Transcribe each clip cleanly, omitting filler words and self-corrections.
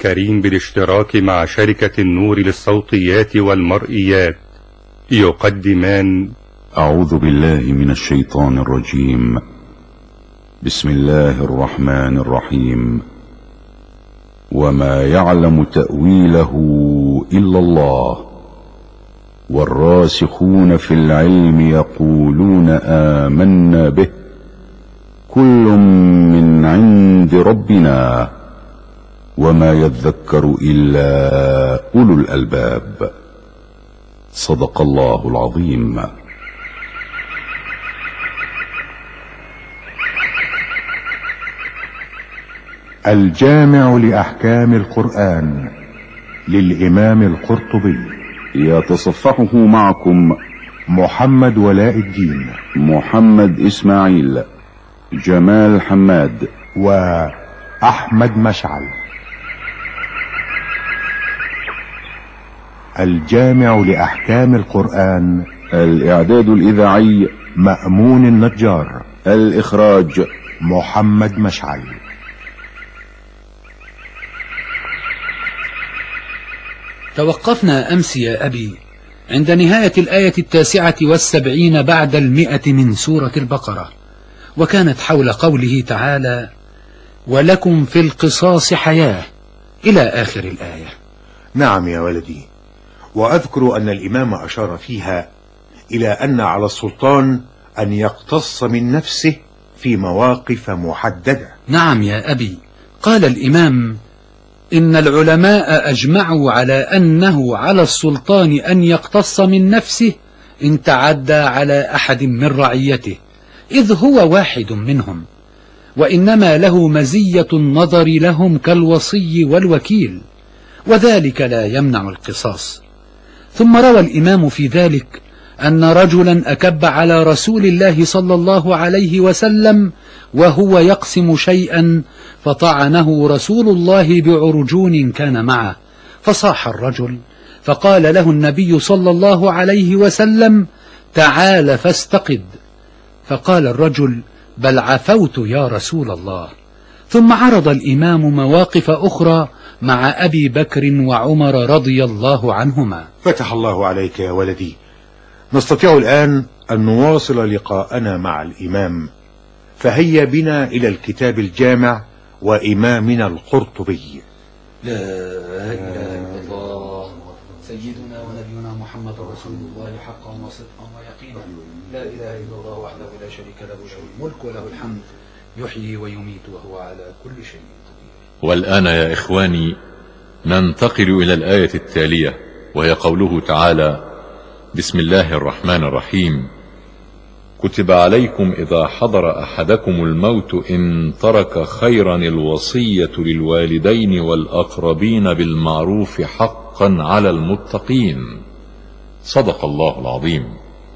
الكريم بالاشتراك مع شركة النور للصوتيات والمرئيات يقدمان أعوذ بالله من الشيطان الرجيم. بسم الله الرحمن الرحيم. وما يعلم تأويله إلا الله والراسخون في العلم يقولون آمنا به كل من عند ربنا وما يذكر إلا أولو الألباب. صدق الله العظيم. الجامع لأحكام القرآن للإمام القرطبي، يتصفحه معكم محمد ولاء الدين، محمد إسماعيل، جمال حماد، وأحمد مشعل. الجامع لأحكام القرآن، الإعداد الإذاعي مأمون النجار، الإخراج محمد مشعل. توقفنا أمس يا أبي عند نهاية الآية 79 بعد 100 من سورة البقرة، وكانت حول قوله تعالى: ولكم في القصاص حياة، إلى آخر الآية. نعم يا ولدي، وأذكر أن الإمام أشار فيها إلى أن على السلطان أن يقتص من نفسه في مواقف محددة. نعم يا أبي، قال الإمام: إن العلماء أجمعوا على أنه على السلطان أن يقتص من نفسه إن تعدى على أحد من رعيته، إذ هو واحد منهم، وإنما له مزية النظر لهم كالوصي والوكيل، وذلك لا يمنع القصاص. ثم روى الإمام في ذلك أن رجلا أكب على رسول الله صلى الله عليه وسلم وهو يقسم شيئا، فطعنه رسول الله بعرجون كان معه، فصاح الرجل، فقال له النبي صلى الله عليه وسلم: تعال فاستقد. فقال الرجل: بل عفوت يا رسول الله. ثم عرض الإمام مواقف أخرى مع أبي بكر وعمر رضي الله عنهما. فتح الله عليك يا ولدي. نستطيع الآن أن نواصل لقاءنا مع الإمام، فهيا بنا إلى الكتاب الجامع وإمامنا القرطبي. لا إله إلا الله سيدنا ونبينا محمد رسول الله حقا وصدقا ويقينا. لا إله إلا الله وحده لا شريك له، له الملك وله الحمد، يحيي ويميت وهو على كل شيء قدير. والآن يا إخواني ننتقل إلى الآية التالية، وهي قوله تعالى: بسم الله الرحمن الرحيم. كتب عليكم إذا حضر أحدكم الموت إن ترك خيرا الوصية للوالدين والأقربين بالمعروف حقا على المتقين. صدق الله العظيم.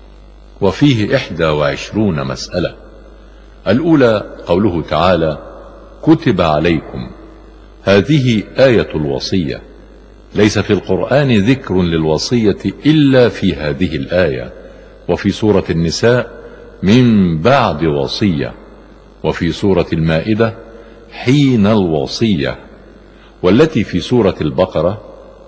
وفيه 21 مسألة. الأولى قوله تعالى: كتب عليكم. هذه آية الوصية، ليس في القرآن ذكر للوصية إلا في هذه الآية، وفي سورة النساء من بعد وصية، وفي سورة المائدة حين الوصية، والتي في سورة البقرة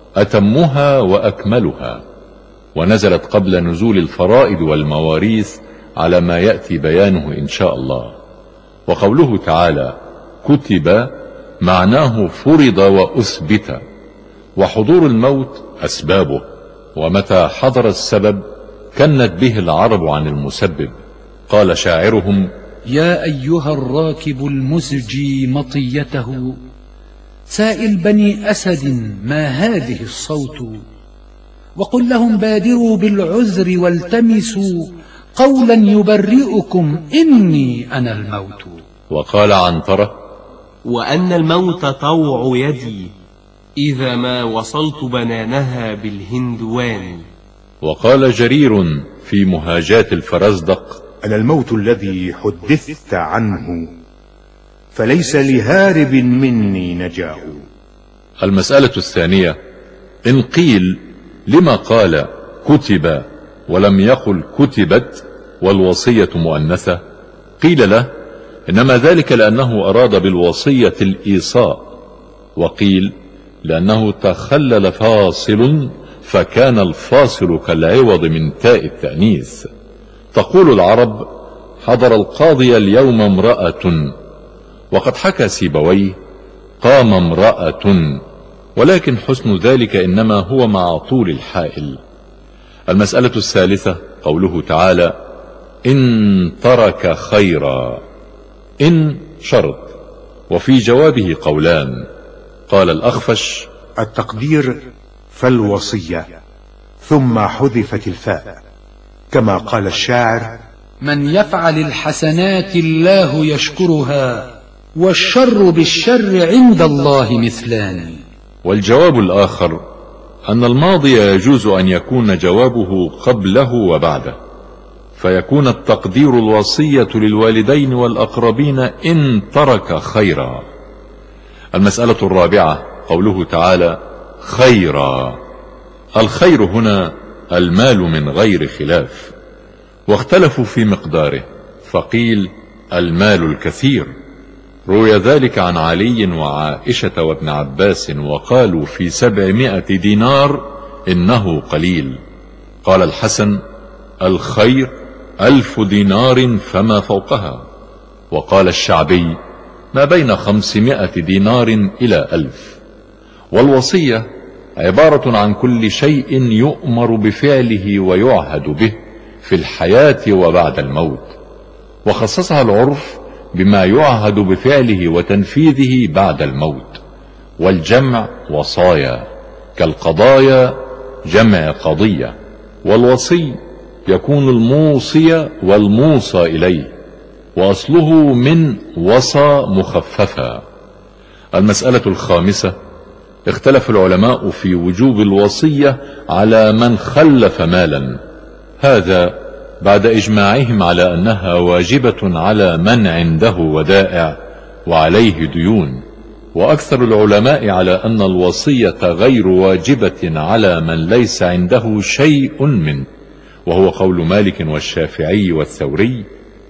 أتمها وأكملها، ونزلت قبل نزول الفرائض والمواريث على ما يأتي بيانه إن شاء الله. وقوله تعالى كتب معناه فرض وأثبت، وحضور الموت أسبابه، ومتى حضر السبب كنت به العرب عن المسبب. قال شاعرهم: يا أيها الراكب المزجي مطيته، سائل بني أسد ما هذه الصوت، وقل لهم بادروا بالعذر والتمسوا قولا يبرئكم إني أنا الموت. وقال عنترة: وأن الموت طوع يدي إذا ما وصلت بنانها بالهندوان. وقال جرير في مهاجات الفرزدق: أنا الموت الذي حدثت عنه فليس لهارب مني نجاه. المسألة الثانية: إن قيل لما قال كتب ولم يقل كتبت والوصية مؤنثة، قيل له إنما ذلك لأنه أراد بالوصية الإيصاء، وقيل لأنه تخلل فاصل فكان الفاصل كالعوض من تاء التأنيث. تقول العرب: حضر القاضي اليوم امرأة، وقد حكى سيبويه: قام امرأة، ولكن حسن ذلك إنما هو مع طول الحائل. المسألة الثالثة قوله تعالى: إن ترك خيرا. إن شرط، وفي جوابه قولان. قال الأخفش: التقدير فالوصية، ثم حذفت الفاء، كما قال الشاعر: من يفعل الحسنات الله يشكرها، والشر بالشر عند الله مثلان. والجواب الآخر أن الماضي يجوز أن يكون جوابه قبله وبعده، فيكون التقدير الوصية للوالدين والأقربين إن ترك خيرا. المسألة الرابعة قوله تعالى: خيرا. الخير هنا المال من غير خلاف، واختلفوا في مقداره، فقيل المال الكثير. روي ذلك عن علي وعائشة وابن عباس، وقالوا في 700 دينار إنه قليل. قال الحسن: الخير 1000 دينار فما فوقها. وقال الشعبي: ما بين 500 دينار إلى 1000. والوصية عبارة عن كل شيء يؤمر بفعله ويعهد به في الحياة وبعد الموت، وخصصها العرف بما يعهد بفعله وتنفيذه بعد الموت. والجمع وصايا، كالقضايا جمع قضية. والوصي يكون الموصي والموصى إليه، وأصله من وصى مخففا. المسألة الخامسة اختلف العلماء في وجوب الوصية على من خلف مالا، هذا بعد إجماعهم على أنها واجبة على من عنده ودائع وعليه ديون. وأكثر العلماء على أن الوصية غير واجبة على من ليس عنده شيء منه، وهو قول مالك والشافعي والثوري: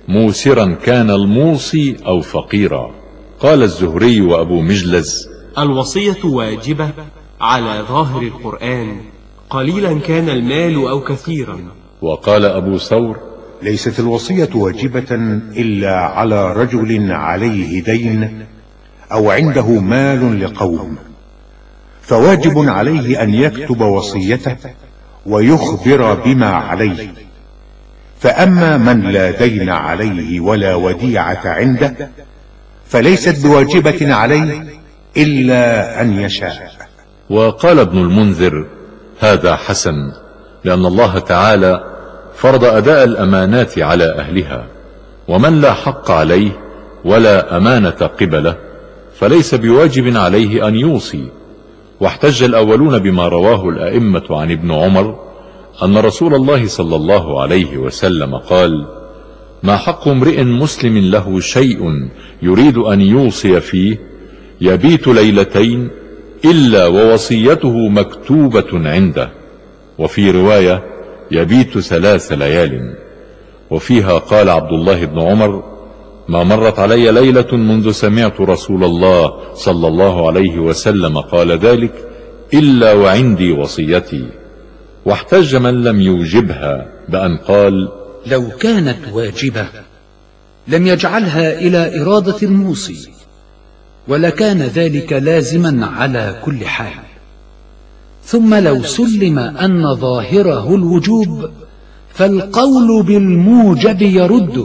موسرا كان الموصي أو فقيرا. قال الزهري وأبو مجلز: الوصية واجبة على ظاهر القرآن، قليلا كان المال أو كثيرا. وقال أبو ثور: ليست الوصية واجبة إلا على رجل عليه دين أو عنده مال لقوم، فواجب عليه أن يكتب وصيته ويخبر بما عليه. فأما من لا دين عليه ولا وديعة عنده فليست بواجبة عليه إلا أن يشاء. وقال ابن المنذر: هذا حسن، لأن الله تعالى فرض أداء الأمانات على أهلها، ومن لا حق عليه ولا أمانة قبله فليس بواجب عليه أن يوصي. واحتج الأولون بما رواه الأئمة عن ابن عمر أن رسول الله صلى الله عليه وسلم قال: ما حق امرئ مسلم له شيء يريد أن يوصي فيه يبيت ليلتين إلا ووصيته مكتوبة عنده. وفي رواية: يبيت 3 ليال. وفيها قال عبد الله بن عمر: ما مرت علي ليلة منذ سمعت رسول الله صلى الله عليه وسلم قال ذلك إلا وعندي وصيتي. واحتج من لم يوجبها بأن قال: لو كانت واجبة لم يجعلها إلى إرادة الموصي، ولكان ذلك لازما على كل حال. ثم لو سلم أن ظاهره الوجوب فالقول بالموجب يرده،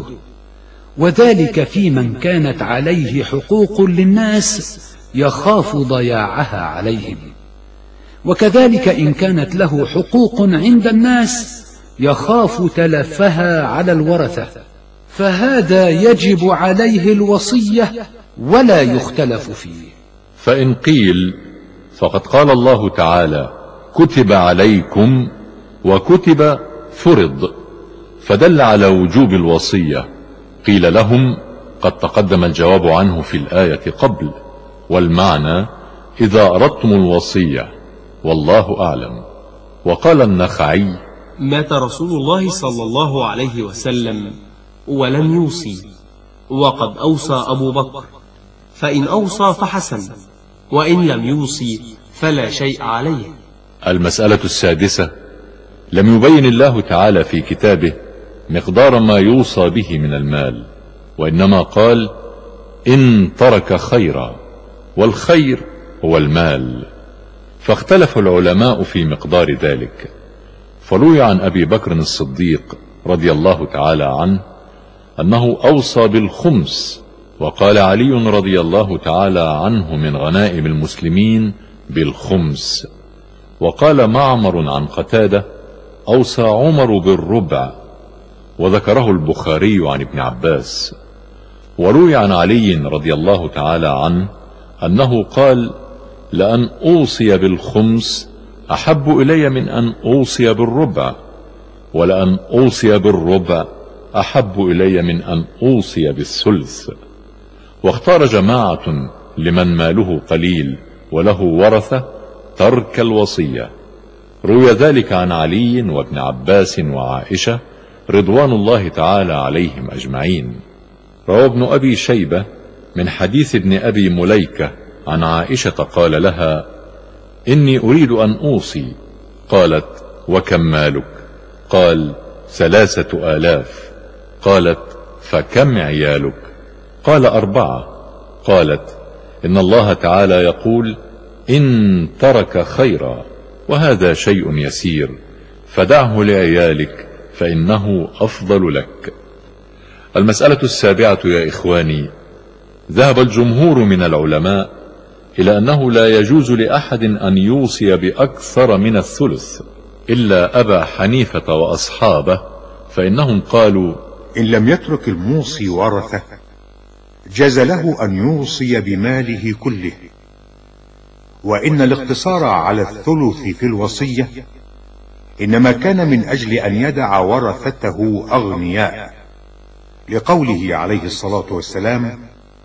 وذلك في من كانت عليه حقوق للناس يخاف ضياعها عليهم، وكذلك إن كانت له حقوق عند الناس يخاف تلفها على الورثة، فهذا يجب عليه الوصية ولا يختلف فيه. فإن قيل فقد قال الله تعالى: كتب عليكم، وكتب فرض، فدل على وجوب الوصية. قيل لهم: قد تقدم الجواب عنه في الآية قبل، والمعنى إذا أردتم الوصية، والله أعلم. وقال النخعي: مات رسول الله صلى الله عليه وسلم ولم يوصي، وقد أوصى أبو بكر، فإن أوصى فحسن، وإن لم يوصي فلا شيء عليه. المسألة السادسة: لم يبين الله تعالى في كتابه مقدار ما يوصى به من المال، وإنما قال: إن ترك خيرا، والخير هو المال. فاختلف العلماء في مقدار ذلك، فروي عن أبي بكر الصديق رضي الله تعالى عنه أنه أوصى بالخمس، وقال علي رضي الله تعالى عنه من غنائم المسلمين بالخمس. وقال معمر عن قتادة: أوصى عمر بالربع، وذكره البخاري عن ابن عباس. وروي عن علي رضي الله تعالى عنه أنه قال: لأن أوصي بالخمس أحب إلي من أن أوصي بالربع، ولأن أوصي بالربع أحب إلي من أن أوصي بالثلث. واختار جماعة لمن ماله قليل وله ورثة ترك الوصية. روي ذلك عن علي وابن عباس وعائشة رضوان الله تعالى عليهم أجمعين. روى ابن أبي شيبة من حديث ابن أبي مليكة عن عائشة قال لها: إني أريد أن أوصي. قالت: وكم مالك؟ قال: 3000. قالت: فكم عيالك؟ قال: 4. قالت: إن الله تعالى يقول: إن ترك خيرا، وهذا شيء يسير، فدعه لعيالك فإنه أفضل لك. المسألة السابعة يا إخواني: ذهب الجمهور من العلماء إلى أنه لا يجوز لأحد أن يوصي بأكثر من الثلث إلا أبا حنيفة وأصحابه، فإنهم قالوا: إن لم يترك الموصي ورثة جاز له أن يوصي بماله كله، وإن الاقتصار على الثلث في الوصية إنما كان من أجل أن يدع ورثته أغنياء، لقوله عليه الصلاة والسلام: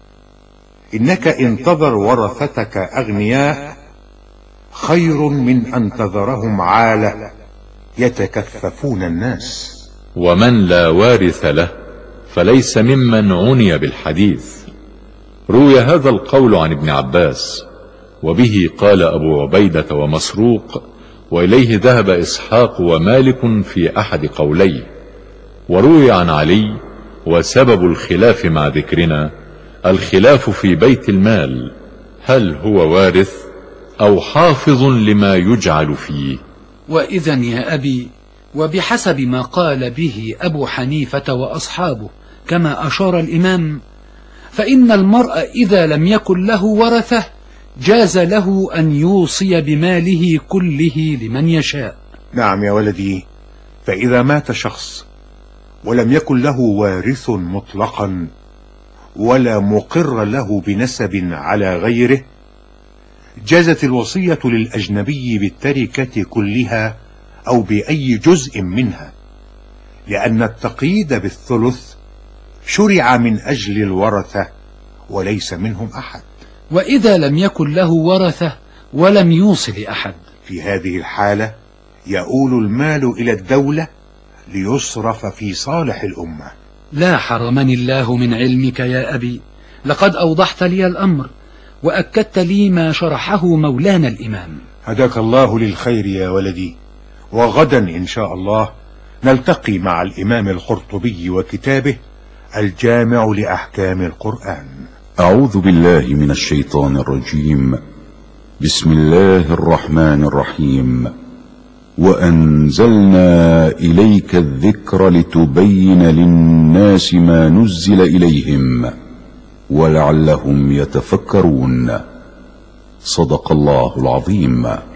إنك إن تذر ورثتك أغنياء خير من أن تذرهم عالة يتكففون الناس. ومن لا وارث له فليس ممن عني بالحديث. روي هذا القول عن ابن عباس، وبه قال أبو عبيدة ومسروق، وإليه ذهب إسحاق ومالك في أحد قوليه. وروي عن علي: وسبب الخلاف مع ذكرنا الخلاف في بيت المال، هل هو وارث أو حافظ لما يجعل فيه؟ وإذا يا أبي، وبحسب ما قال به أبو حنيفة وأصحابه كما أشار الإمام، فإن المرء إذا لم يكن له ورثة جاز له أن يوصي بماله كله لمن يشاء. نعم يا ولدي، فإذا مات شخص ولم يكن له وارث مطلقا ولا مقر له بنسب على غيره، جازت الوصية للأجنبي بالتركة كلها أو بأي جزء منها، لأن التقييد بالثلث شرع من أجل الورثة وليس منهم أحد. وإذا لم يكن له ورثة ولم يوص لأحد، في هذه الحالة يؤول المال إلى الدولة ليصرف في صالح الأمة. لا حرمني الله من علمك يا أبي، لقد أوضحت لي الأمر وأكدت لي ما شرحه مولانا الإمام. هداك الله للخير يا ولدي، وغدا إن شاء الله نلتقي مع الإمام القرطبي وكتابه الجامع لأحكام القرآن. أعوذ بالله من الشيطان الرجيم. بسم الله الرحمن الرحيم. وأنزلنا إليك الذكر لتبين للناس ما نزل إليهم ولعلهم يتفكرون. صدق الله العظيم.